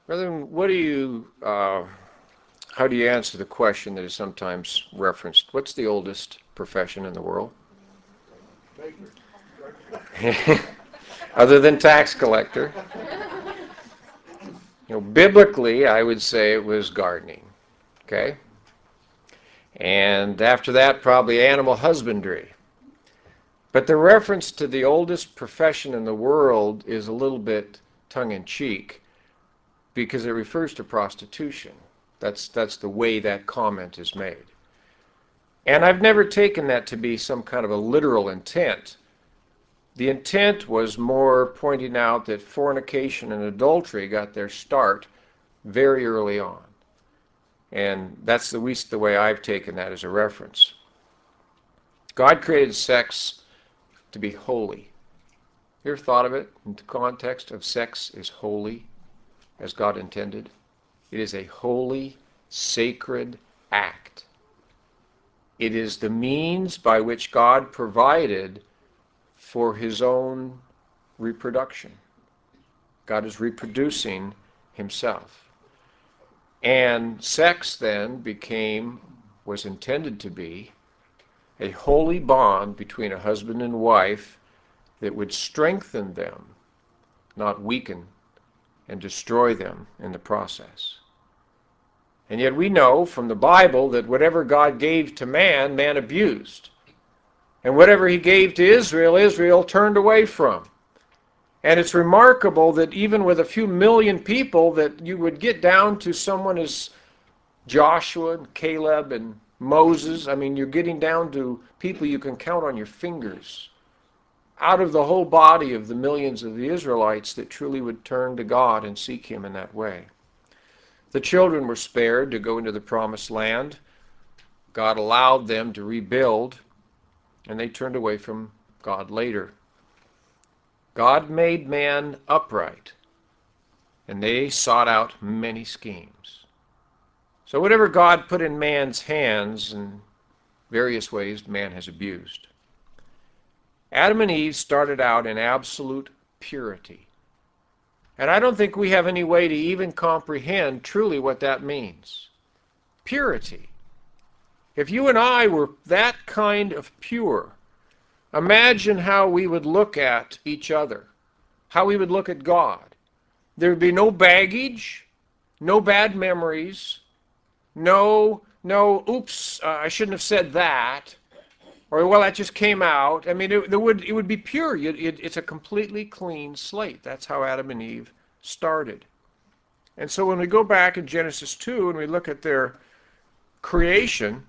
Brethren, how do you answer the question that is sometimes referenced? What's the oldest profession in the world? Other than tax collector. Biblically, I would say it was gardening. Okay? And after that, probably animal husbandry. But the reference to the oldest profession in the world is a little bit tongue-in-cheek because it refers to prostitution. That's the way that comment is made. And I've never taken that to be some kind of a literal intent. The intent was more pointing out that fornication and adultery got their start very early on. And that's at least the way I've taken that as a reference. God created sex to be holy. You ever thought of it in the context of sex is holy as God intended? It is a holy, sacred act. It is the means by which God provided for his own reproduction. God is reproducing himself. And sex then was intended to be a holy bond between a husband and wife that would strengthen them, not weaken and destroy them in the process. And yet we know from the Bible that whatever God gave to man, man abused. And whatever he gave to Israel, Israel turned away from. And it's remarkable that even with a few million people that you would get down to someone as Joshua and Caleb and Moses. I mean, you're getting down to people you can count on your fingers. Out of the whole body of the millions of the Israelites that truly would turn to God and seek him in that way. The children were spared to go into the promised land. God allowed them to rebuild, and they turned away from God later. God made man upright, and they sought out many schemes. So whatever God put in man's hands in various ways, man has abused. Adam and Eve started out in absolute purity. And I don't think we have any way to even comprehend truly what that means. Purity. If you and I were that kind of pure, imagine how we would look at each other, how we would look at God. There would be no baggage, no bad memories, oops, I shouldn't have said that, or well, that just came out. I mean, it would be pure. It's a completely clean slate. That's how Adam and Eve started. And so when we go back in Genesis 2 and we look at their creation,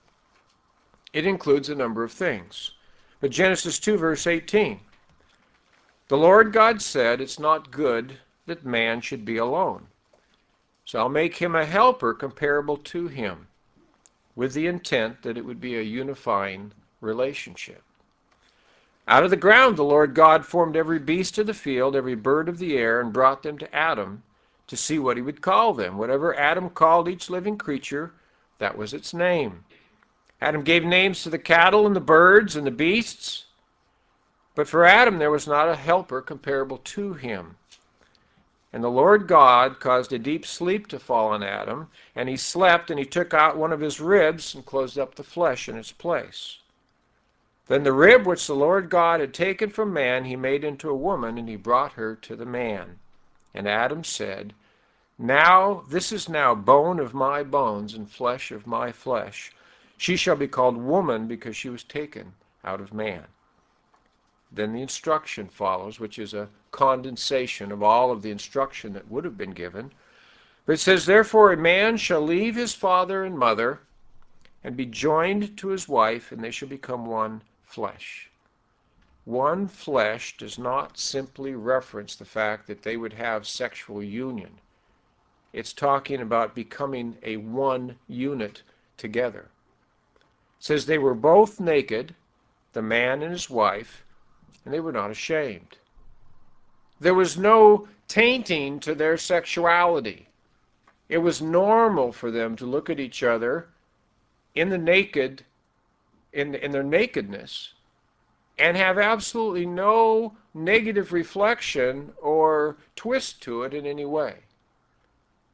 it includes a number of things. But Genesis 2, verse 18, the Lord God said, it's not good that man should be alone. So I'll make him a helper comparable to him, with the intent that it would be a unifying relationship. Out of the ground the Lord God formed every beast of the field, every bird of the air, and brought them to Adam to see what he would call them. Whatever Adam called each living creature, that was its name. Adam gave names to the cattle and the birds and the beasts, but for Adam there was not a helper comparable to him. And the Lord God caused a deep sleep to fall on Adam, and he slept, and he took out one of his ribs and closed up the flesh in its place. Then the rib which the Lord God had taken from man he made into a woman, and he brought her to the man. And Adam said, now this is now bone of my bones and flesh of my flesh. She shall be called woman because she was taken out of man. Then the instruction follows, which is a condensation of all of the instruction that would have been given. But it says, therefore a man shall leave his father and mother and be joined to his wife, and they shall become one flesh. One flesh does not simply reference the fact that they would have sexual union. It's talking about becoming a one unit together. It says they were both naked, the man and his wife, and they were not ashamed. There was no tainting to their sexuality. It was normal for them to look at each other in the naked, in their nakedness, and have absolutely no negative reflection or twist to it in any way.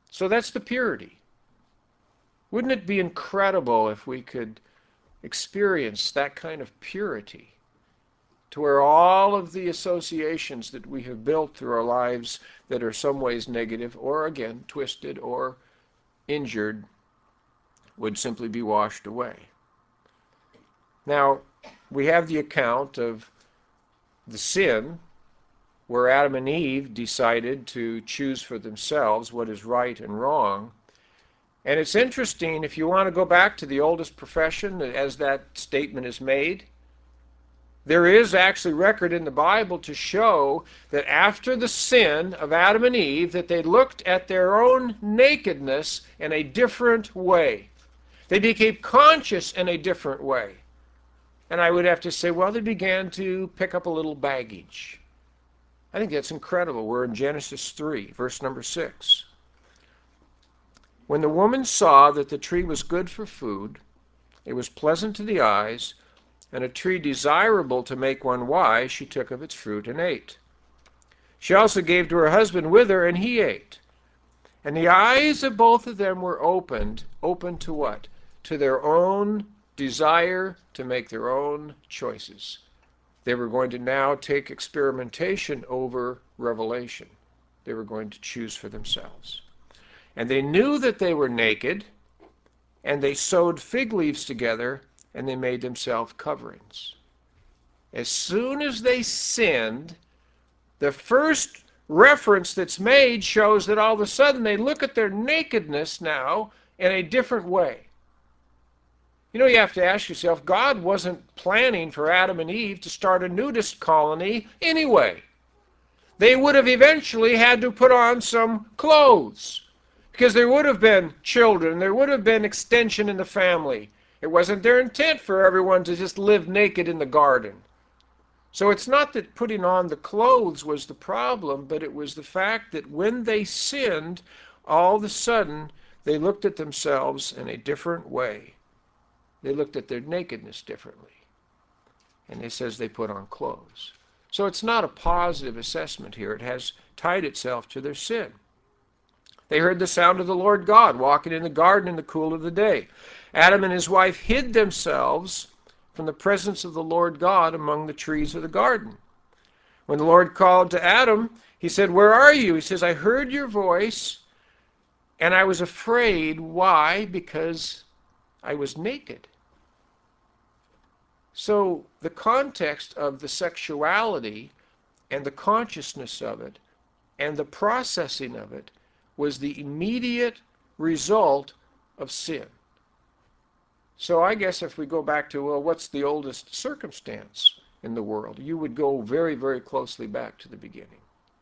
So that's the purity. Wouldn't it be incredible if we could experience that kind of purity, to where all of the associations that we have built through our lives that are some ways negative or, again, twisted or injured would simply be washed away? Now, we have the account of the sin where Adam and Eve decided to choose for themselves what is right and wrong. And it's interesting, if you want to go back to the oldest profession, as that statement is made, there is actually record in the Bible to show that after the sin of Adam and Eve, that they looked at their own nakedness in a different way. They became conscious in a different way. And I would have to say, well, they began to pick up a little baggage. I think that's incredible. We're in Genesis 3, verse number 6. When the woman saw that the tree was good for food, it was pleasant to the eyes, and a tree desirable to make one wise, she took of its fruit and ate. She also gave to her husband with her, and he ate. And the eyes of both of them were opened. Open to what? To their own desire to make their own choices. They were going to now take experimentation over revelation. They were going to choose for themselves. And they knew that they were naked, and they sewed fig leaves together, and they made themselves coverings. As soon as they sinned, the first reference that's made shows that all of a sudden they look at their nakedness now in a different way. You know, you have to ask yourself, God wasn't planning for Adam and Eve to start a nudist colony anyway. They would have eventually had to put on some clothes, because there would have been children, there would have been extension in the family. It wasn't their intent for everyone to just live naked in the garden. So it's not that putting on the clothes was the problem, but it was the fact that when they sinned, all of a sudden they looked at themselves in a different way. They looked at their nakedness differently. And it says they put on clothes. So it's not a positive assessment here. It has tied itself to their sin. They heard the sound of the Lord God walking in the garden in the cool of the day. Adam and his wife hid themselves from the presence of the Lord God among the trees of the garden. When the Lord called to Adam, he said, "Where are you?" He says, "I heard your voice, and I was afraid." Why? Because I was naked. So the context of the sexuality and the consciousness of it and the processing of it was the immediate result of sin. So I guess if we go back to, well, what's the oldest circumstance in the world? You would go very, very closely back to the beginning.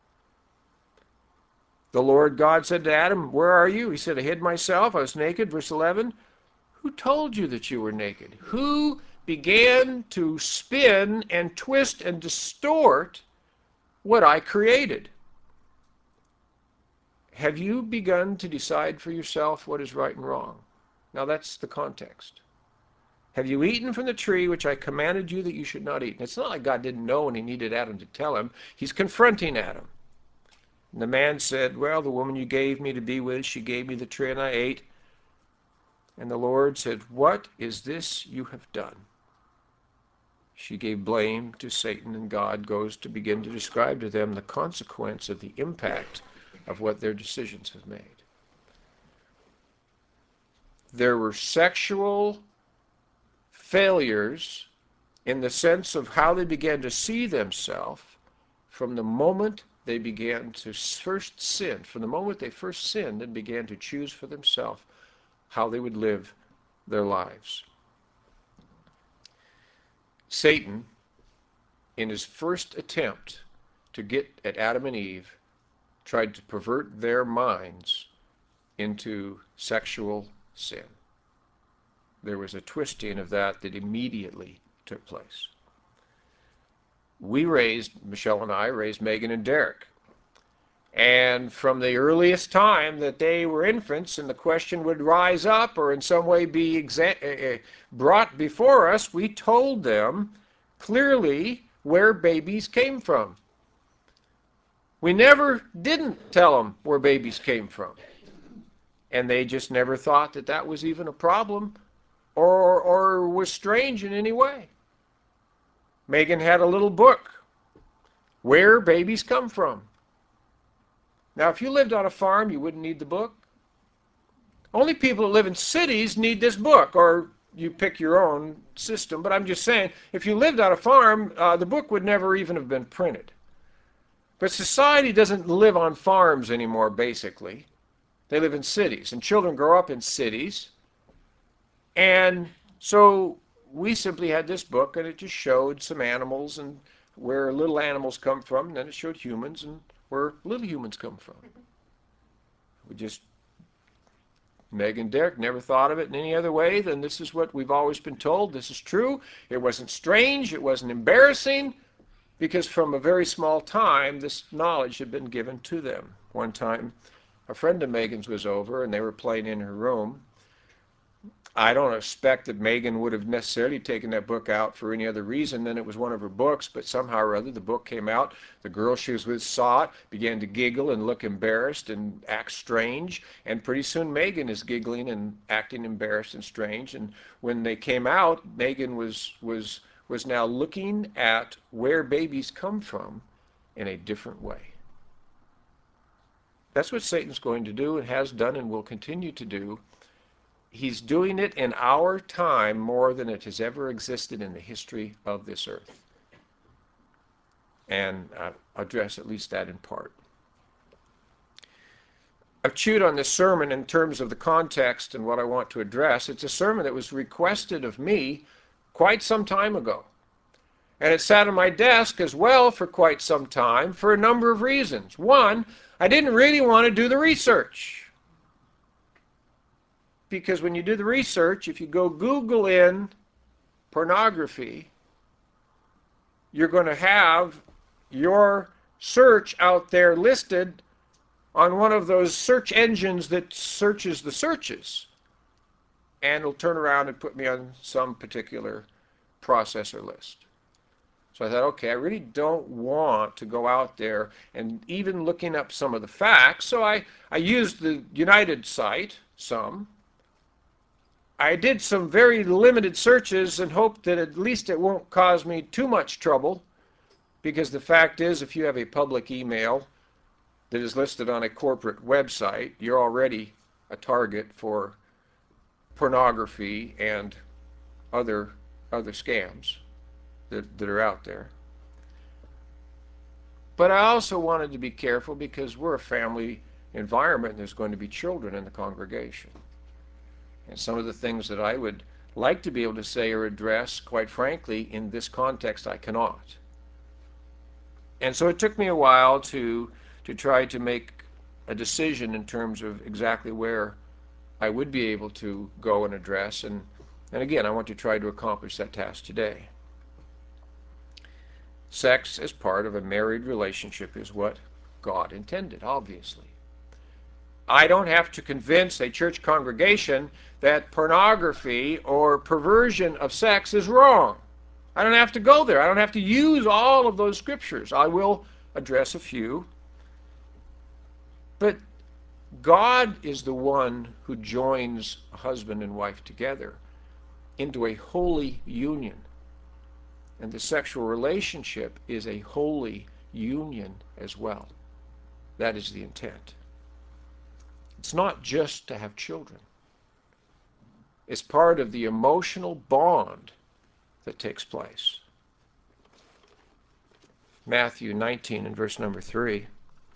The Lord God said to Adam, "Where are you?" He said, "I hid myself. I was naked." Verse 11, who told you that you were naked? Who began to spin and twist and distort what I created? Have you begun to decide for yourself what is right and wrong? Now that's the context. Have you eaten from the tree which I commanded you that you should not eat? And it's not like God didn't know and he needed Adam to tell him. He's confronting Adam. And the man said, "Well, the woman you gave me to be with, she gave me the tree and I ate." And the Lord said, "What is this you have done?" She gave blame to Satan, and God goes to begin to describe to them the consequence of the impact of what their decisions have made. There were sexual failures in the sense of how they began to see themselves from the moment they began to first sin, from the moment they first sinned and began to choose for themselves how they would live their lives. Satan, in his first attempt to get at Adam and Eve, tried to pervert their minds into sexual sin. There was a twisting of that immediately took place. Michelle and I raised Megan and Derek. And from the earliest time that they were infants and the question would rise up or in some way be brought before us, we told them clearly where babies came from. We never didn't tell them where babies came from. And they just never thought that that was even a problem or was strange in any way. Megan had a little book, Where Babies Come From. Now, if you lived on a farm, you wouldn't need the book. Only people that live in cities need this book, or you pick your own system. But I'm just saying, if you lived on a farm, the book would never even have been printed. But society doesn't live on farms anymore, basically. They live in cities, and children grow up in cities. And so we simply had this book, and it just showed some animals and where little animals come from, and then it showed humans and where little humans come from. We just, Meg and Derek never thought of it in any other way than this is what we've always been told. This is true. It wasn't strange. It wasn't embarrassing, because from a very small time, this knowledge had been given to them. One time, a friend of Megan's was over, and they were playing in her room. I don't expect that Megan would have necessarily taken that book out for any other reason than it was one of her books, but somehow or other the book came out. The girl she was with saw it, began to giggle and look embarrassed and act strange, and pretty soon Megan is giggling and acting embarrassed and strange. And when they came out, Megan was now looking at where babies come from in a different way. That's what Satan's going to do and has done and will continue to do. He's doing it in our time more than it has ever existed in the history of this earth. And I'll address at least that in part. I've chewed on this sermon in terms of the context and what I want to address. It's a sermon that was requested of me quite some time ago. And it sat on my desk as well for quite some time for a number of reasons. One, I didn't really want to do the research. Because when you do the research, if you go Google in pornography, you're going to have your search out there listed on one of those search engines that searches the searches. And it'll turn around and put me on some particular processor list. So I thought, okay, I really don't want to go out there and even looking up some of the facts. So I used the United site some. I did some very limited searches and hoped that at least it won't cause me too much trouble, because the fact is, if you have a public email that is listed on a corporate website, you're already a target for pornography and other scams that are out there. But I also wanted to be careful because we're a family environment and there's going to be children in the congregation. And some of the things that I would like to be able to say or address, quite frankly, in this context, I cannot. And so it took me a while to try to make a decision in terms of exactly where I would be able to go and address. And again, I want to try to accomplish that task today. Sex as part of a married relationship is what God intended, obviously. I don't have to convince a church congregation that pornography or perversion of sex is wrong. I don't have to go there. I don't have to use all of those scriptures. I will address a few. But God is the one who joins a husband and wife together into a holy union. And the sexual relationship is a holy union as well. That is the intent. It's not just to have children. It's part of the emotional bond that takes place. Matthew 19 and verse number 3.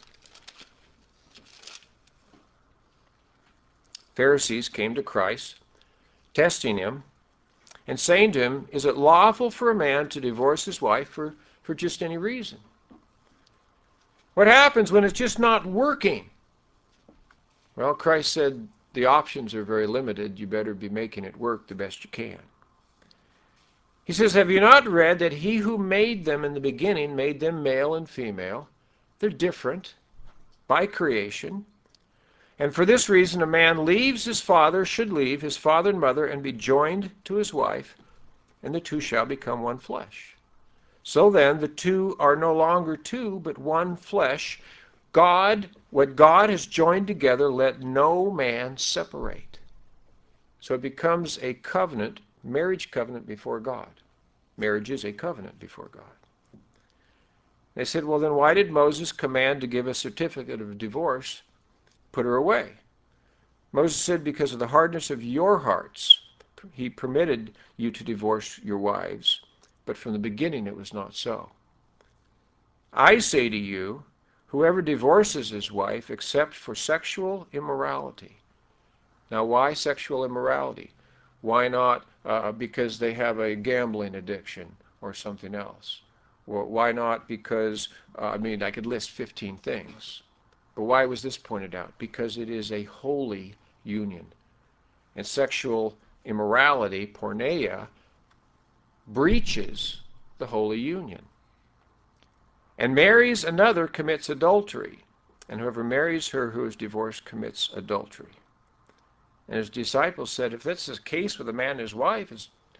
Pharisees came to Christ, testing him, and saying to him, is it lawful for a man to divorce his wife for just any reason? What happens when it's just not working? Well, Christ said the options are very limited. You better be making it work the best you can. He says, have you not read that he who made them in the beginning made them male and female? They're different by creation. And for this reason, a man leaves his father, should leave his father and mother, and be joined to his wife, and the two shall become one flesh. So then, the two are no longer two, but one flesh. What God has joined together, let no man separate. So it becomes a covenant, marriage covenant before God. Marriage is a covenant before God. They said, well, then why did Moses command to give a certificate of divorce? Put her away. Moses said, because of the hardness of your hearts, he permitted you to divorce your wives, but from the beginning it was not so. I say to you, whoever divorces his wife except for sexual immorality. Now, why sexual immorality? Why not because they have a gambling addiction or something else? Well, why not because, I could list 15 things. But why was this pointed out? Because it is a holy union. And sexual immorality, porneia, breaches the holy union. And marries another commits adultery. And whoever marries her who is divorced commits adultery. And his disciples said, if that's the case with a man and his wife,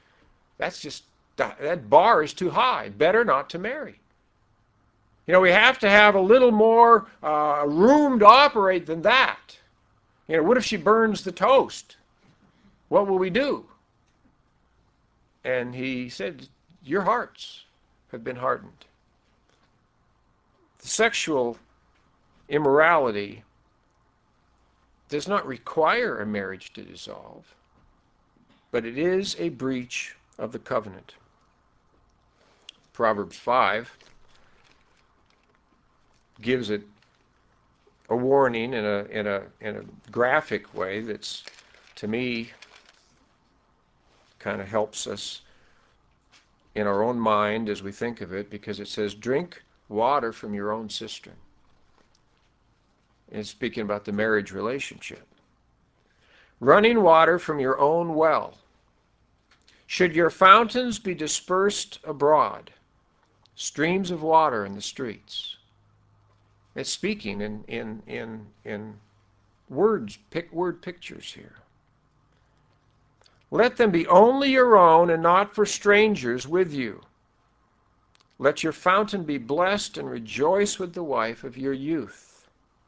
that bar is too high. Better not to marry. We have to have a little more room to operate than that. What if she burns the toast? What will we do? And he said, your hearts have been hardened. The sexual immorality does not require a marriage to dissolve, but it is a breach of the covenant. Proverbs 5 gives it a warning in a graphic way that's, to me, kind of helps us in our own mind as we think of it, because it says, drink water from your own cistern. And it's speaking about the marriage relationship. Running water from your own well. Should your fountains be dispersed abroad, streams of water in the streets. It's speaking in word pictures here. Let them be only your own and not for strangers with you. Let your fountain be blessed and rejoice with the wife of your youth.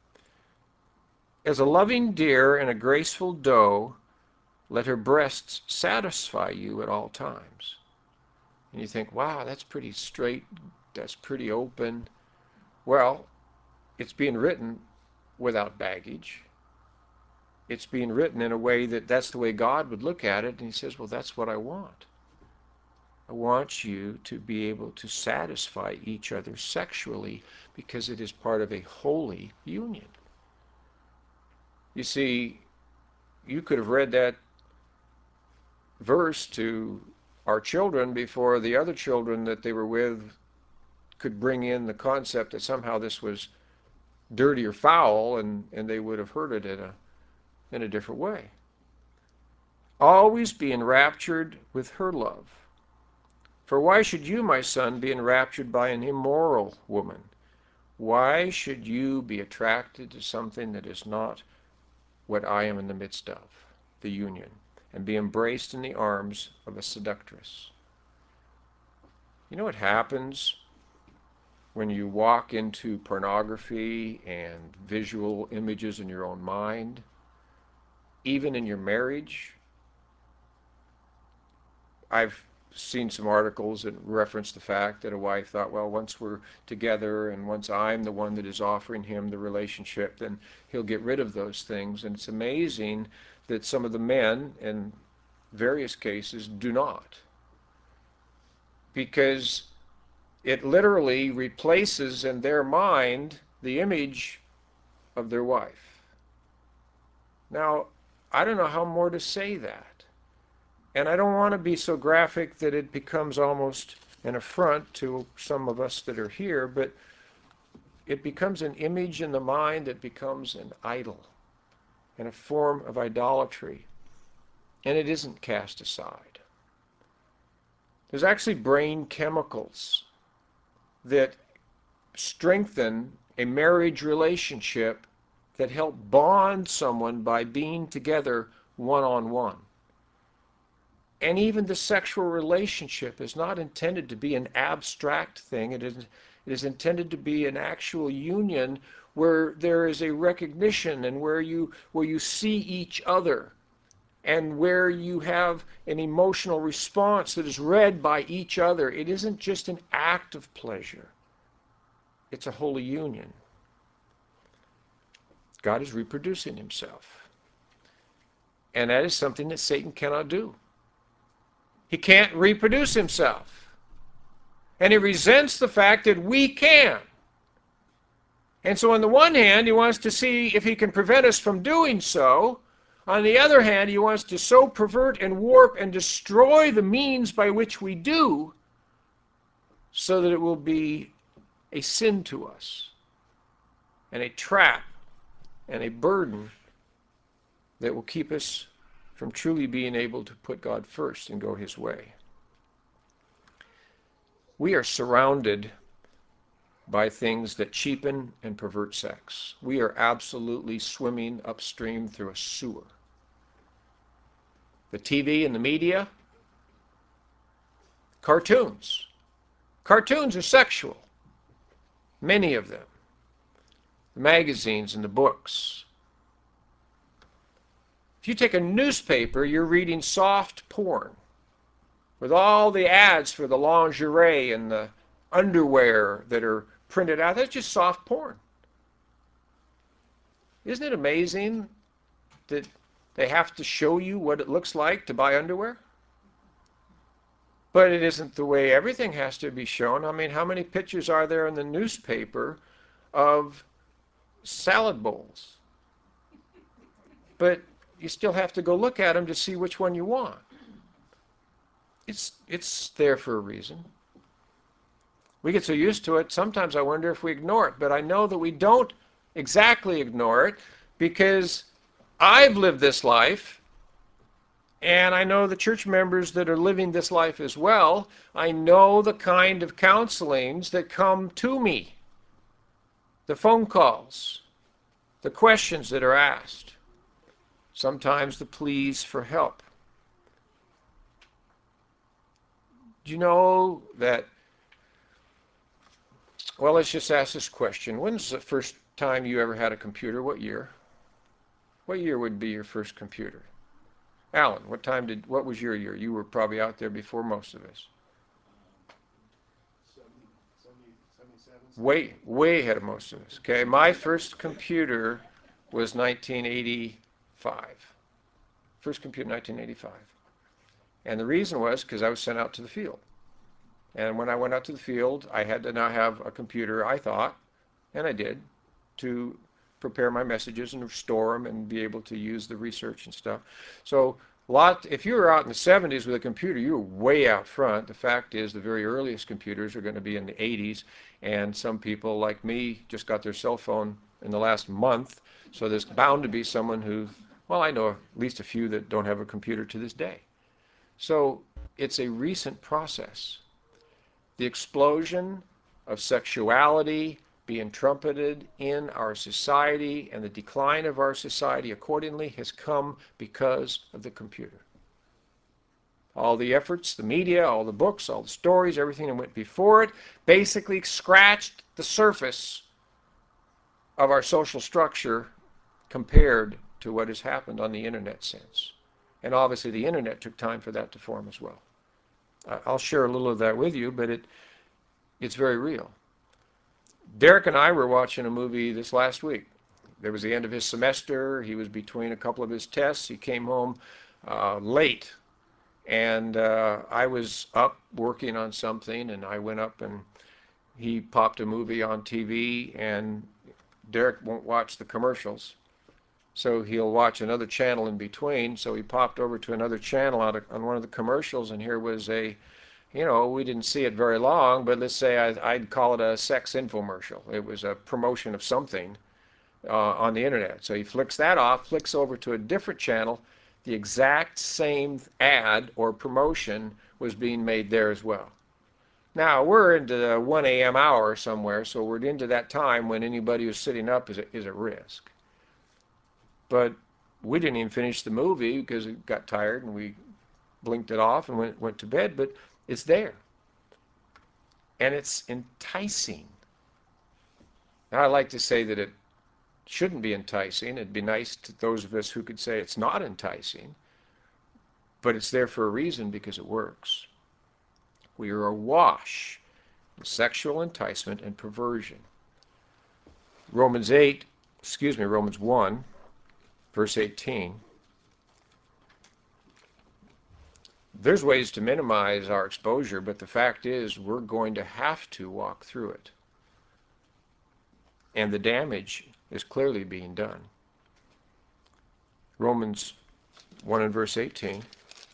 As a loving deer and a graceful doe, let her breasts satisfy you at all times. And you think, wow, that's pretty straight, that's pretty open. Well, it's being written without baggage. It's being written in a way that's the way God would look at it, and he says, well, that's what I want. I want you to be able to satisfy each other sexually because it is part of a holy union. You see, you could have read that verse to our children before the other children that they were with could bring in the concept that somehow this was dirty or foul, and they would have heard it in a different way. Always be enraptured with her love. For why should you, my son, be enraptured by an immoral woman? Why should you be attracted to something that is not what I am in the midst of, the union, and be embraced in the arms of a seductress? You know what happens when you walk into pornography and visual images in your own mind, even in your marriage? I've seen some articles that reference the fact that a wife thought, well, once we're together and once I'm the one that is offering him the relationship, then he'll get rid of those things. And it's amazing that some of the men, in various cases, do not. Because it literally replaces in their mind the image of their wife. Now, I don't know how more to say that. And I don't want to be so graphic that it becomes almost an affront to some of us that are here, but it becomes an image in the mind that becomes an idol and a form of idolatry. And it isn't cast aside. There's actually brain chemicals that strengthen a marriage relationship that help bond someone by being together one-on-one. And even the sexual relationship is not intended to be an abstract thing. It is intended to be an actual union where there is a recognition and where you see each other and where you have an emotional response that is read by each other. It isn't just an act of pleasure. It's a holy union. God is reproducing himself. And that is something that Satan cannot do. He can't reproduce himself. And he resents the fact that we can. And so on the one hand, he wants to see if he can prevent us from doing so. On the other hand, he wants to so pervert and warp and destroy the means by which we do, so that it will be a sin to us and a trap and a burden that will keep us from truly being able to put God first and go his way. We are surrounded by things that cheapen and pervert sex. We are absolutely swimming upstream through a sewer. The TV and the media, cartoons. Cartoons are sexual, many of them. The magazines and the books. If you take a newspaper, you're reading soft porn with all the ads for the lingerie and the underwear that are printed out. That's just soft porn. Isn't it amazing that they have to show you what it looks like to buy underwear? But it isn't the way everything has to be shown. I mean, how many pictures are there in the newspaper of salad bowls? But you still have to go look at them to see which one you want. It's there for a reason. We get so used to it, sometimes I wonder if we ignore it. But I know that we don't exactly ignore it, because I've lived this life, and I know the church members that are living this life as well. I know the kind of counselings that come to me, the phone calls, the questions that are asked, sometimes the pleas for help. Do you know that, well, let's just ask this question. When's the first time you ever had a computer? What year? What year would be your first computer? Alan, what was your year? You were probably out there before most of us. 77. Way ahead of most of us. Okay, my first computer was 1985. First computer, 1985. And the reason was because I was sent out to the field. And when I went out to the field, I had to now have a computer, I thought, and I did, to prepare my messages and store them and be able to use the research and stuff. So if you were out in the 70s with a computer, you were way out front. The fact is, the very earliest computers are going to be in the 80s, and some people like me just got their cell phone in the last month, so there's bound to be someone who, well, I know at least a few that don't have a computer to this day. So it's a recent process. The explosion of sexuality being trumpeted in our society and the decline of our society accordingly has come because of the computer. All the efforts, the media, all the books, all the stories, everything that went before it basically scratched the surface of our social structure compared to what has happened on the internet since. And obviously the internet took time for that to form as well. I'll share a little of that with you, but it's very real. Derek and I were watching a movie this last week. There was the end of his semester. He was between a couple of his tests. He came home late, and I was up working on something, and I went up and he popped a movie on TV, and Derek won't watch the commercials, so he'll watch another channel in between. So he popped over to another channel on one of the commercials, and here was we didn't see it very long, but let's say I'd call it a sex infomercial. It was a promotion of something on the internet. So he flicks that off, flicks over to a different channel. The exact same ad or promotion was being made there as well. Now, we're into the 1 a.m. hour somewhere, so we're into that time when anybody who's sitting up is at risk. But we didn't even finish the movie because we got tired and we blinked it off and went to bed, but it's there. And it's enticing. Now, I like to say that shouldn't be enticing. It'd be nice to those of us who could say it's not enticing, but it's there for a reason because it works. We are awash in sexual enticement and perversion. Romans 1, verse 18. There's ways to minimize our exposure, but the fact is we're going to have to walk through it. And the damage is clearly being done. Romans 1 and verse 18.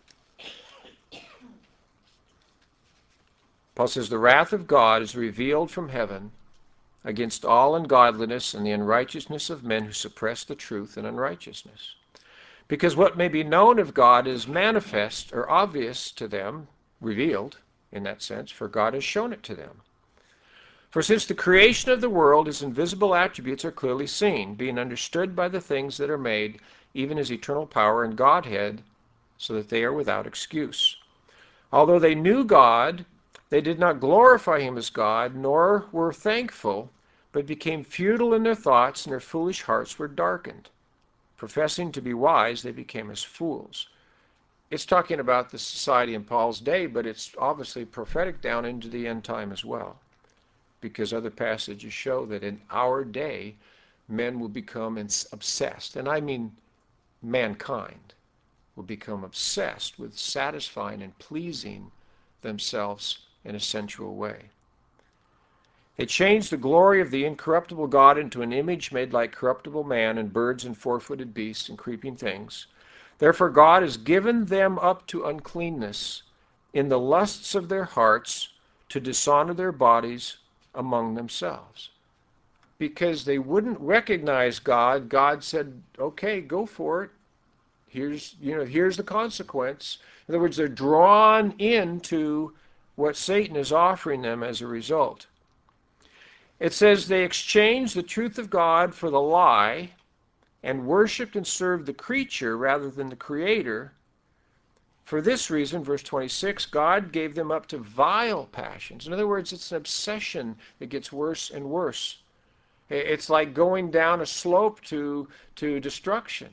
Paul says, "The wrath of God is revealed from heaven against all ungodliness and the unrighteousness of men who suppress the truth in unrighteousness. Because what may be known of God is manifest or obvious to them," revealed in that sense, "for God has shown it to them. For since the creation of the world his invisible attributes are clearly seen, being understood by the things that are made, even his eternal power and Godhead, so that they are without excuse. Although they knew God, they did not glorify him as God, nor were thankful, but became futile in their thoughts, and their foolish hearts were darkened. Professing to be wise, they became as fools." It's talking about the society in Paul's day, but it's obviously prophetic down into the end time as well, because other passages show that in our day, men will become obsessed, and I mean mankind will become obsessed with satisfying and pleasing themselves in a sensual way. They changed the glory of the incorruptible God into an image made like corruptible man and birds and four-footed beasts and creeping things. Therefore God has given them up to uncleanness in the lusts of their hearts to dishonor their bodies among themselves. Because they wouldn't recognize God, God said, okay, go for it. Here's the consequence. In other words, they're drawn into what Satan is offering them as a result. It says they exchanged the truth of God for the lie and worshiped and served the creature rather than the Creator. For this reason, verse 26, God gave them up to vile passions. In other words, it's an obsession that gets worse and worse. It's like going down a slope to destruction.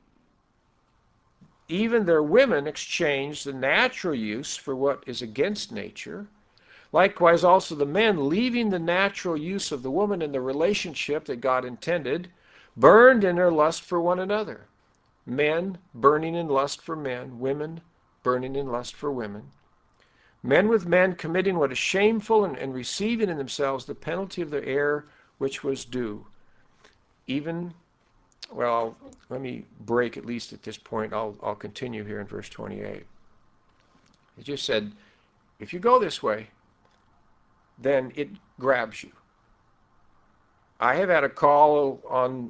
Even their women exchanged the natural use for what is against nature. Likewise, also the men, leaving the natural use of the woman in the relationship that God intended, burned in their lust for one another. Men burning in lust for men, women burning in lust for women. Men with men committing what is shameful and receiving in themselves the penalty of their error which was due. Well, let me break at least at this point. I'll continue here in verse 28. It just said, if you go this way, then it grabs you. I have had a call on,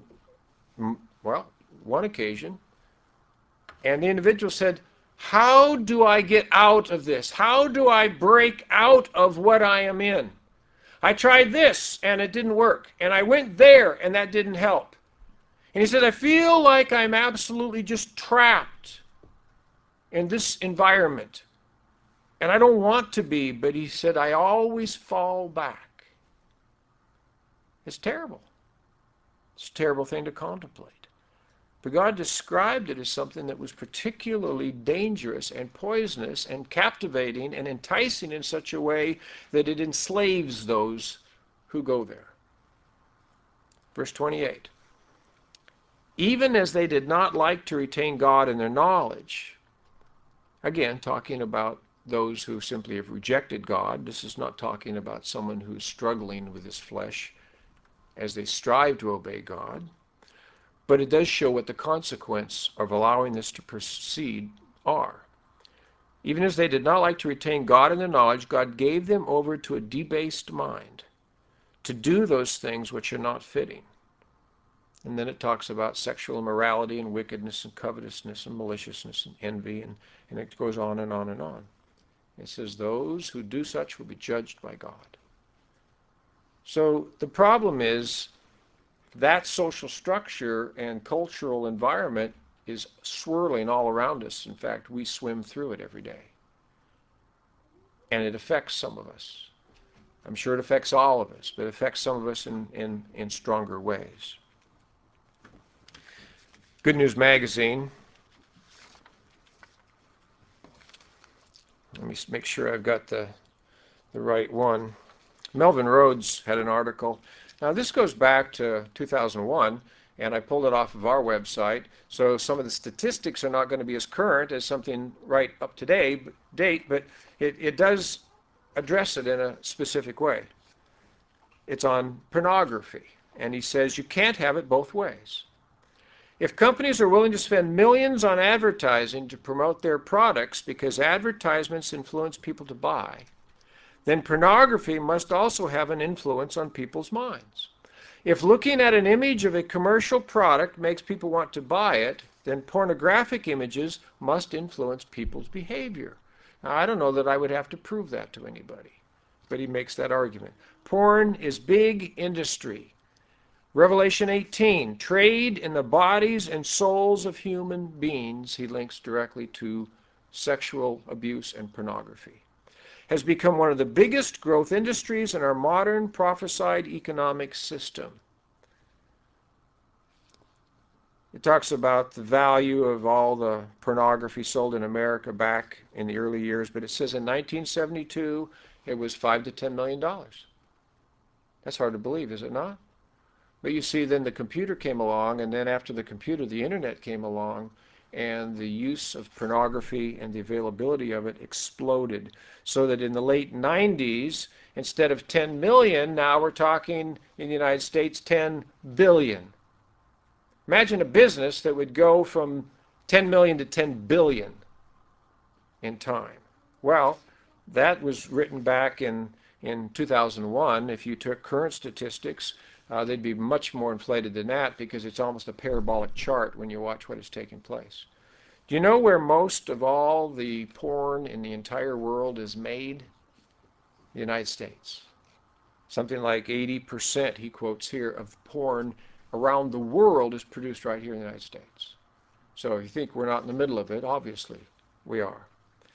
one occasion, and the individual said, how do I get out of this? How do I break out of what I am in? I tried this, and it didn't work. And I went there, and that didn't help. And he said, I feel like I'm absolutely just trapped in this environment. And I don't want to be, but he said, I always fall back. It's terrible. It's a terrible thing to contemplate. But God described it as something that was particularly dangerous and poisonous and captivating and enticing in such a way that it enslaves those who go there. Verse 28. Even as they did not like to retain God in their knowledge, again, talking about those who simply have rejected God. This is not talking about someone who's struggling with his flesh as they strive to obey God. But it does show what the consequence of allowing this to proceed are. Even as they did not like to retain God in their knowledge, God gave them over to a debased mind to do those things which are not fitting. And then it talks about sexual immorality and wickedness and covetousness and maliciousness and envy, and it goes on and on and on. It says those who do such will be judged by God. So the problem is that social structure and cultural environment is swirling all around us. In fact, we swim through it every day. And it affects some of us. I'm sure it affects all of us, but it affects some of us in stronger ways. Good News Magazine. Let me make sure I've got the right one. Melvin Rhodes had an article. Now this goes back to 2001, and I pulled it off of our website, so some of the statistics are not going to be as current as something right up to date, but it does address it in a specific way. It's on pornography, and he says you can't have it both ways. If companies are willing to spend millions on advertising to promote their products because advertisements influence people to buy, then pornography must also have an influence on people's minds. If looking at an image of a commercial product makes people want to buy it, then pornographic images must influence people's behavior. Now, I don't know that I would have to prove that to anybody, but he makes that argument. Porn is big industry. Revelation 18, trade in the bodies and souls of human beings, he links directly to sexual abuse and pornography, has become one of the biggest growth industries in our modern prophesied economic system. It talks about the value of all the pornography sold in America back in the early years, but it says in 1972 it was $5 to $10 million. That's hard to believe, is it not? But you see, then the computer came along, and then after the computer, the internet came along, and the use of pornography and the availability of it exploded. So that in the late 90s, instead of 10 million, now we're talking in the United States 10 billion. Imagine a business that would go from 10 million to 10 billion in time. Well, that was written back in 2001. If you took current statistics, they'd be much more inflated than that because it's almost a parabolic chart when you watch what is taking place. Do you know where most of all the porn in the entire world is made? The United States. Something like 80%, he quotes here, of porn around the world is produced right here in the United States. So if you think we're not in the middle of it, obviously we are.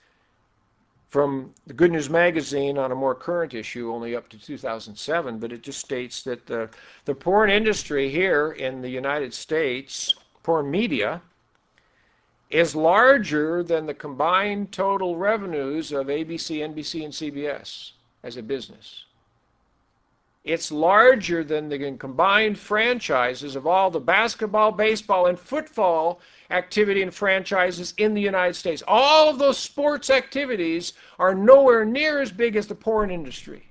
From the Good News Magazine on a more current issue, only up to 2007, but it just states that the porn industry here in the United States, porn media, is larger than the combined total revenues of ABC, NBC, and CBS as a business. It's larger than the combined franchises of all the basketball, baseball, and football activity and franchises in the United States. All of those sports activities are nowhere near as big as the porn industry.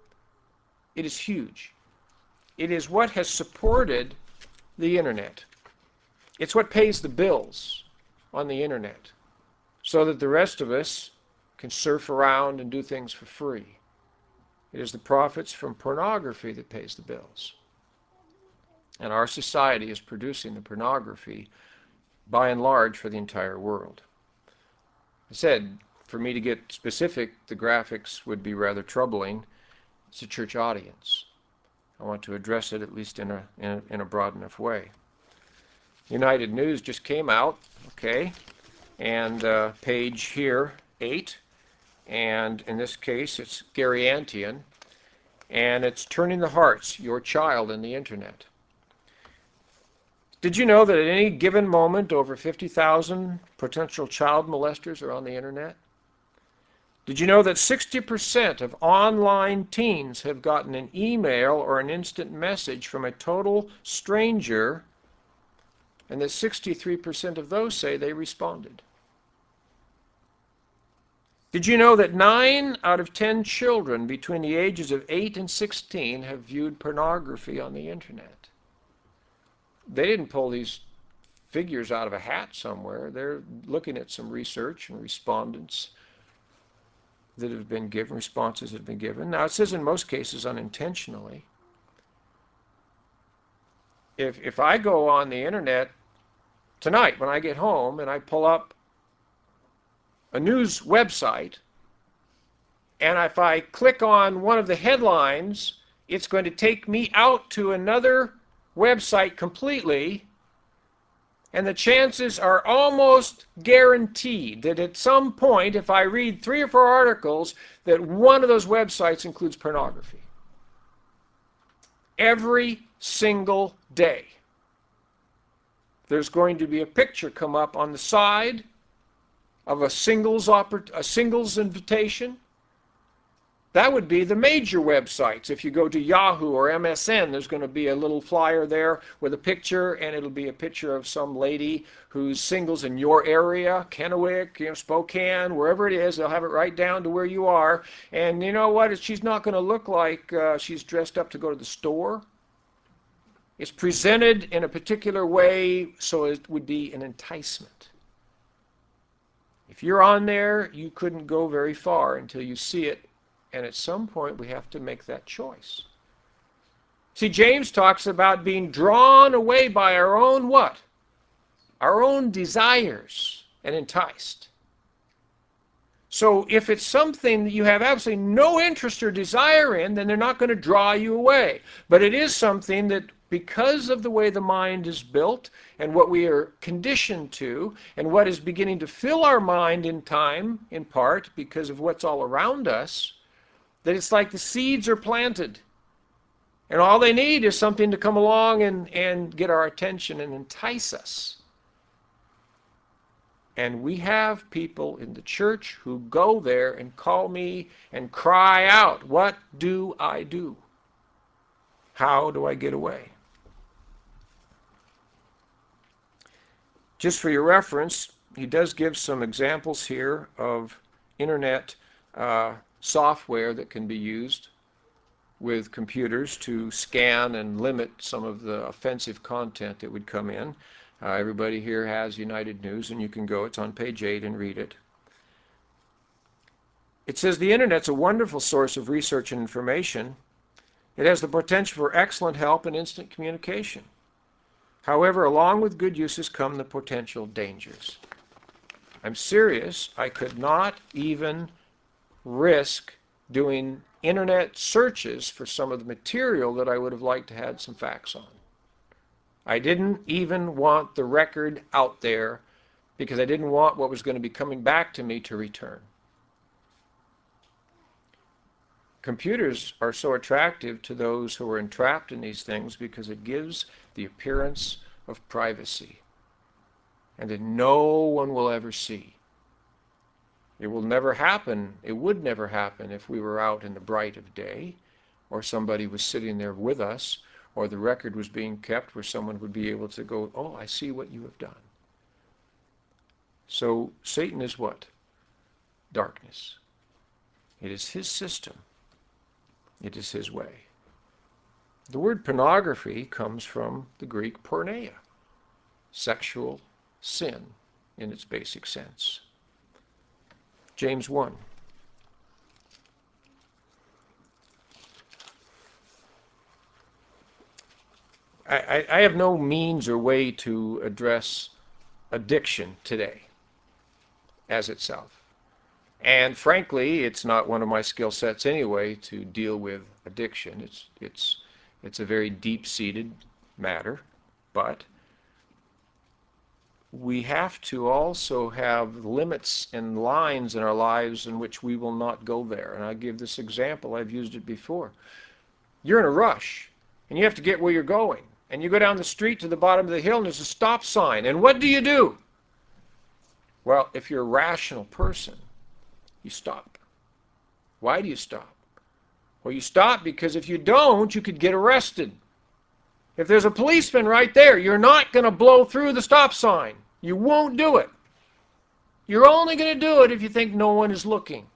It is huge. It is what has supported the internet. It's what pays the bills on the internet so that the rest of us can surf around and do things for free. It is the profits from pornography that pays the bills. And our society is producing the pornography by and large for the entire world. I said, for me to get specific, the graphics would be rather troubling. It's a church audience. I want to address it at least in a broad enough way. United News just came out, okay, and page here, 8, and in this case it's Gary Antian, and it's Turning the Hearts, Your Child and the Internet. Did you know that at any given moment over 50,000 potential child molesters are on the internet? Did you know that 60% of online teens have gotten an email or an instant message from a total stranger, and that 63% of those say they responded? Did you know that 9 out of 10 children between the ages of 8 and 16 have viewed pornography on the internet? They didn't pull these figures out of a hat somewhere. They're looking at some research and respondents that have been given, responses that have been given. Now, it says in most cases unintentionally. If I go on the internet tonight when I get home and I pull up a news website, and if I click on one of the headlines, it's going to take me out to another website completely, and the chances are almost guaranteed that at some point, if I read 3 or 4 articles, that one of those websites includes pornography. Every single day. there's going to be a picture come up on the side of a singles invitation. That would be the major websites. If you go to Yahoo or MSN, there's going to be a little flyer there with a picture, and it'll be a picture of some lady who's singles in your area, Kennewick, Spokane, wherever it is. They'll have it right down to where you are. And you know what? She's not going to look like she's dressed up to go to the store. It's presented in a particular way so it would be an enticement. If you're on there, you couldn't go very far until you see it. And at some point, we have to make that choice. See, James talks about being drawn away by our own what? Our own desires and enticed. So if it's something that you have absolutely no interest or desire in, then they're not going to draw you away. But it is something that, because of the way the mind is built and what we are conditioned to and what is beginning to fill our mind in time, in part because of what's all around us, that it's like the seeds are planted. And all they need is something to come along and get our attention and entice us. And we have people in the church who go there and call me and cry out, "What do I do? How do I get away?" Just for your reference, he does give some examples here of internet software that can be used with computers to scan and limit some of the offensive content that would come in. Everybody here has United News, and you can go. It's on page 8 and read it. It says the internet's a wonderful source of research and information. It has the potential for excellent help and instant communication. However, along with good uses come the potential dangers. I'm serious. I could not even risk doing internet searches for some of the material that I would have liked to have some facts on. I didn't even want the record out there because I didn't want what was going to be coming back to me to return. Computers are so attractive to those who are entrapped in these things because it gives the appearance of privacy and that no one will ever see. It will never happen. It would never happen if we were out in the bright of day or somebody was sitting there with us or the record was being kept where someone would be able to go, "Oh, I see what you have done." So Satan is what? Darkness. It is his system. It is his way. The word pornography comes from the Greek porneia, sexual sin in its basic sense. James 1. I have no means or way to address addiction today as itself. And frankly, it's not one of my skill sets anyway to deal with addiction. It's a very deep-seated matter, but we have to also have limits and lines in our lives in which we will not go there. And I'll give this example. I've used it before. You're in a rush, and you have to get where you're going. And you go down the street to the bottom of the hill, and there's a stop sign. And what do? Well, if you're a rational person, you stop. Why do you stop? Well, you stop because if you don't, you could get arrested. If there's a policeman right there, you're not going to blow through the stop sign. You won't do it. You're only going to do it if you think no one is looking.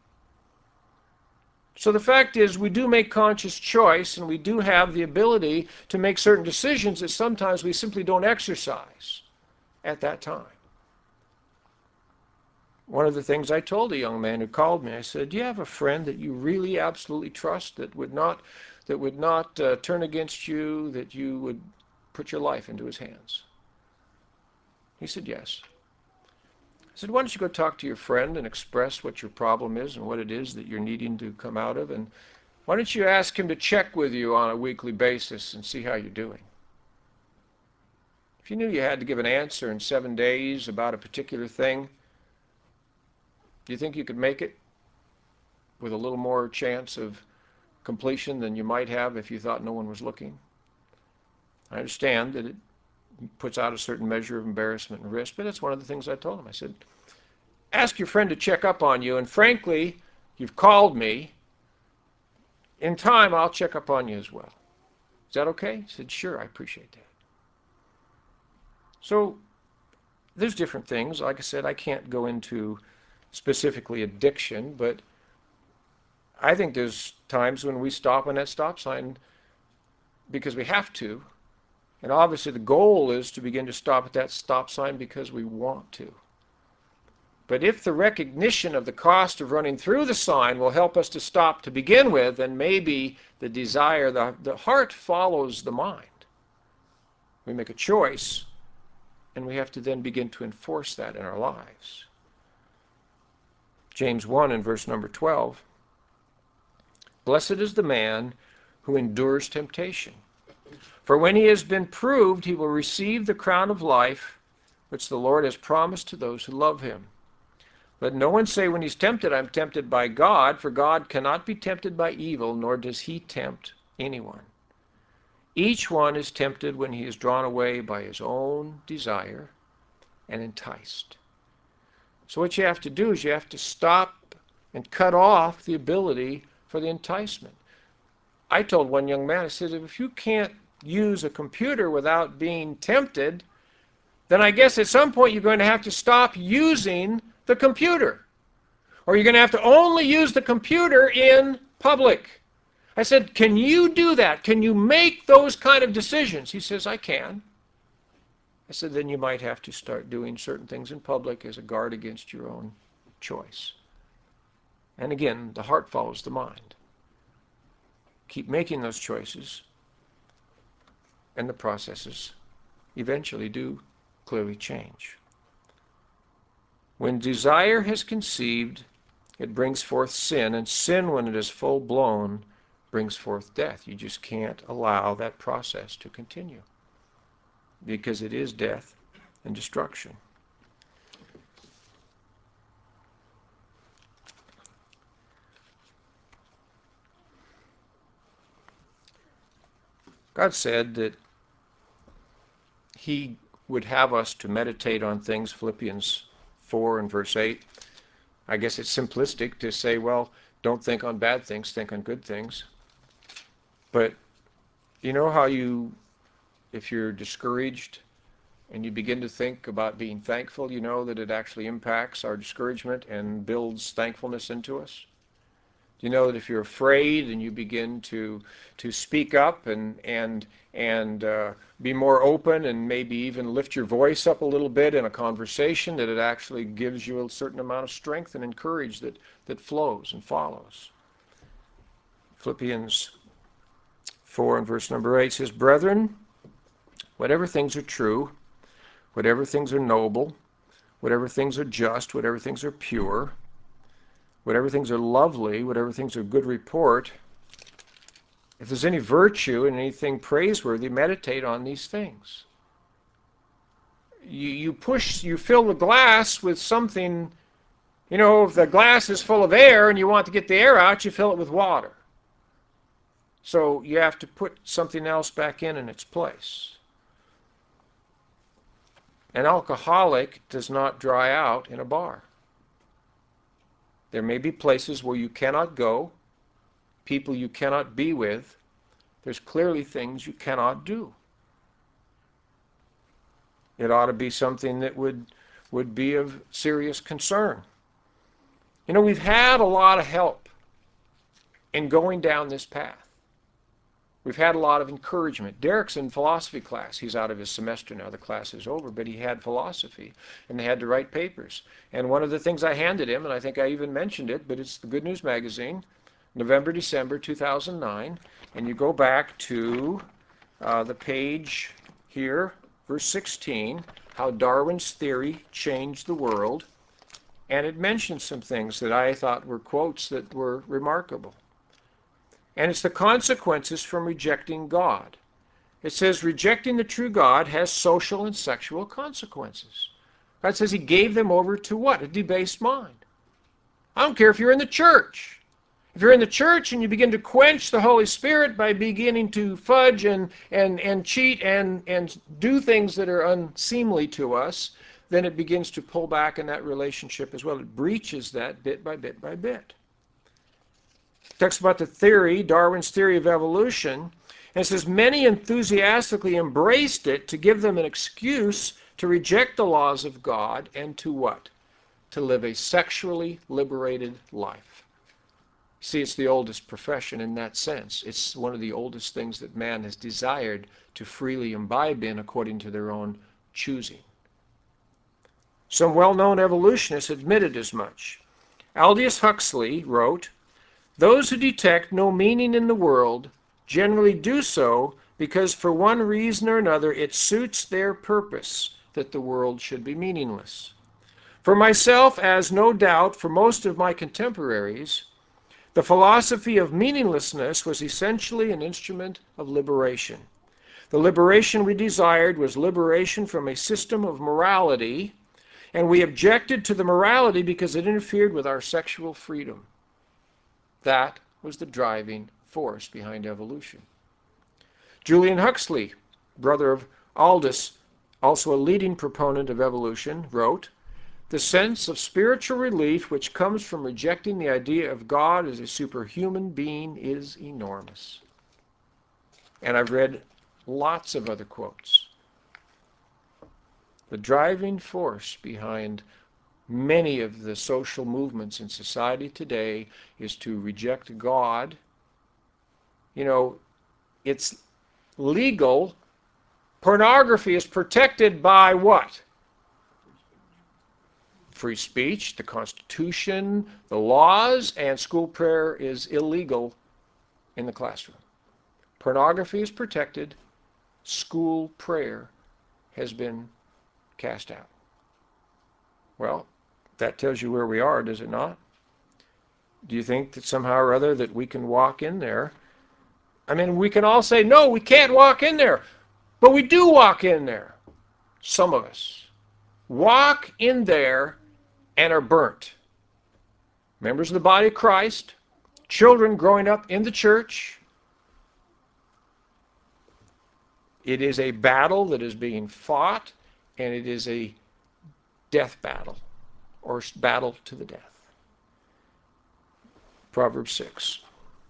So the fact is, we do make conscious choice, and we do have the ability to make certain decisions that sometimes we simply don't exercise at that time. One of the things I told a young man who called me, I said, "Do you have a friend that you really absolutely trust that would not turn against you, that you would put your life into his hands?" He said, "Yes." I said, "Why don't you go talk to your friend and express what your problem is and what it is that you're needing to come out of, and why don't you ask him to check with you on a weekly basis and see how you're doing? If you knew you had to give an answer in 7 days about a particular thing, do you think you could make it with a little more chance of completion than you might have if you thought no one was looking?" I understand that puts out a certain measure of embarrassment and risk. But that's one of the things I told him. I said, ask your friend to check up on you, and frankly, you've called me. In time, I'll check up on you as well. Is that okay? He said, sure, I appreciate that. So there's different things. Like I said, I can't go into specifically addiction, but I think there's times when we stop on that stop sign because we have to. And obviously the goal is to begin to stop at that stop sign because we want to. But if the recognition of the cost of running through the sign will help us to stop to begin with, then maybe the desire, the heart follows the mind. We make a choice, and we have to then begin to enforce that in our lives. James 1 and verse number 12. Blessed is the man who endures temptation. For when he has been proved, he will receive the crown of life which the Lord has promised to those who love him. Let no one say when he's tempted, I'm tempted by God, for God cannot be tempted by evil, nor does he tempt anyone. Each one is tempted when he is drawn away by his own desire and enticed. So what you have to do is you have to stop and cut off the ability for the enticement. I told one young man, I said, if you can't use a computer without being tempted, then I guess at some point you're going to have to stop using the computer. Or you're going to have to only use the computer in public. I said, can you do that? Can you make those kind of decisions? He says, I can. I said, then you might have to start doing certain things in public as a guard against your own choice. And again, the heart follows the mind. Keep making those choices, and the processes eventually do clearly change. When desire has conceived, it brings forth sin, and sin, when it is full blown, brings forth death. You just can't allow that process to continue because it is death and destruction. God said that he would have us to meditate on things, Philippians 4 and verse 8. I guess it's simplistic to say, well, don't think on bad things, think on good things. But you know how if you're discouraged and you begin to think about being thankful, you know that it actually impacts our discouragement and builds thankfulness into us? Do you know that if you're afraid and you begin to speak up and be more open and maybe even lift your voice up a little bit in a conversation, that it actually gives you a certain amount of strength and encourage that flows and follows? Philippians 4 and verse number 8 says, Brethren, whatever things are true, whatever things are noble, whatever things are just, whatever things are pure, whatever things are lovely, whatever things are good report, if there's any virtue and anything praiseworthy, meditate on these things. You fill the glass with something, if the glass is full of air and you want to get the air out, you fill it with water. So you have to put something else back in its place. An alcoholic does not dry out in a bar. There may be places where you cannot go, people you cannot be with. There's clearly things you cannot do. It ought to be something that would be of serious concern. We've had a lot of help in going down this path. We've had a lot of encouragement. Derek's in philosophy class. He's out of his semester now. The class is over, but he had philosophy, and they had to write papers. And one of the things I handed him, and I think I even mentioned it, but it's the Good News Magazine, November, December 2009, and you go back to the page here, verse 16, how Darwin's theory changed the world, and it mentions some things that I thought were quotes that were remarkable. And it's the consequences from rejecting God. It says rejecting the true God has social and sexual consequences. God says he gave them over to what? A debased mind. I don't care if you're in the church. If you're in the church and you begin to quench the Holy Spirit by beginning to fudge and cheat and do things that are unseemly to us, then it begins to pull back in that relationship as well. It breaches that bit by bit by bit. It talks about the theory, Darwin's theory of evolution, and it says many enthusiastically embraced it to give them an excuse to reject the laws of God and to what? To live a sexually liberated life. See, it's the oldest profession in that sense. It's one of the oldest things that man has desired to freely imbibe in according to their own choosing. Some well-known evolutionists admitted as much. Aldous Huxley wrote, "Those who detect no meaning in the world generally do so because for one reason or another it suits their purpose that the world should be meaningless. For myself, as no doubt for most of my contemporaries, the philosophy of meaninglessness was essentially an instrument of liberation. The liberation we desired was liberation from a system of morality, and we objected to the morality because it interfered with our sexual freedom." That was the driving force behind evolution. Julian Huxley, brother of Aldous, also a leading proponent of evolution, wrote, "The sense of spiritual relief which comes from rejecting the idea of God as a superhuman being is enormous." And I've read lots of other quotes. The driving force behind many of the social movements in society today is to reject God. You know, it's legal. Pornography is protected by what? Free speech, the Constitution, the laws, and school prayer is illegal in the classroom. Pornography is protected. School prayer has been cast out. Well, that tells you where we are, does it not? Do you think that somehow or other that we can walk in there? I mean, we can all say, no, we can't walk in there. But we do walk in there. Some of us walk in there and are burnt. Members of the body of Christ, children growing up in the church. It is a battle that is being fought, and it is a death battle, or battle to the death. Proverbs 6,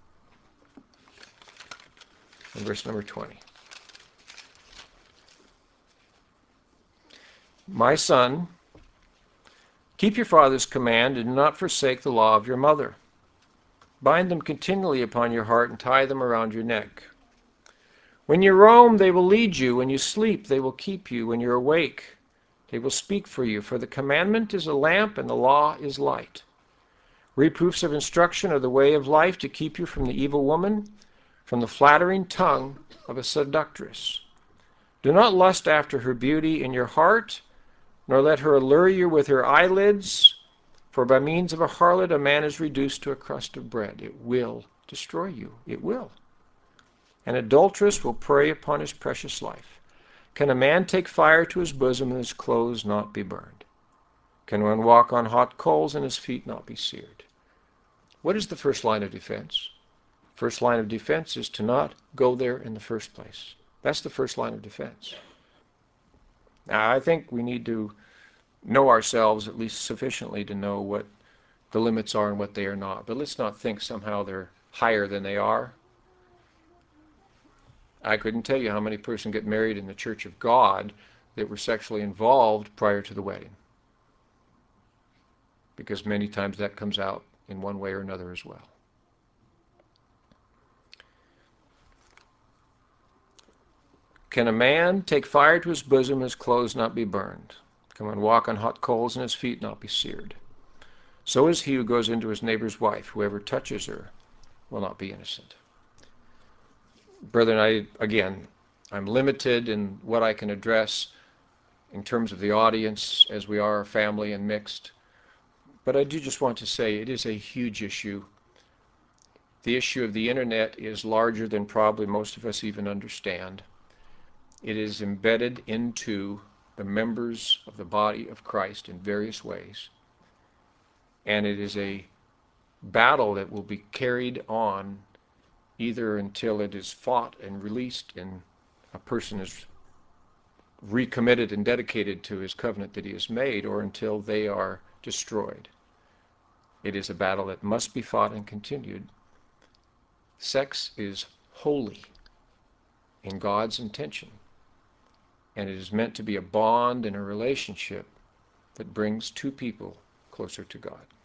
and verse number 20. "My son, keep your father's command and do not forsake the law of your mother. Bind them continually upon your heart and tie them around your neck. When you roam, they will lead you. When you sleep, they will keep you. When you're awake, they will speak for you. For the commandment is a lamp and the law is light. Reproofs of instruction are the way of life to keep you from the evil woman, from the flattering tongue of a seductress. Do not lust after her beauty in your heart, nor let her allure you with her eyelids, for by means of a harlot a man is reduced to a crust of bread. It will destroy you. It will. An adulteress will prey upon his precious life. Can a man take fire to his bosom and his clothes not be burned? Can one walk on hot coals and his feet not be seared?" What is the first line of defense? First line of defense is to not go there in the first place. That's the first line of defense. Now, I think we need to know ourselves at least sufficiently to know what the limits are and what they are not. But let's not think somehow they're higher than they are. I couldn't tell you how many persons get married in the Church of God that were sexually involved prior to the wedding, because many times that comes out in one way or another as well. Can a man take fire to his bosom and his clothes not be burned? Can one walk on hot coals and his feet not be seared? So is he who goes into his neighbor's wife. Whoever touches her will not be innocent. Brethren, I'm limited in what I can address in terms of the audience, as we are a family and mixed. But I do just want to say it is a huge issue. The issue of the internet is larger than probably most of us even understand. It is embedded into the members of the body of Christ in various ways. And it is a battle that will be carried on either until it is fought and released and a person is recommitted and dedicated to his covenant that he has made, or until they are destroyed. It is a battle that must be fought and continued. Sex is holy in God's intention, and it is meant to be a bond and a relationship that brings two people closer to God.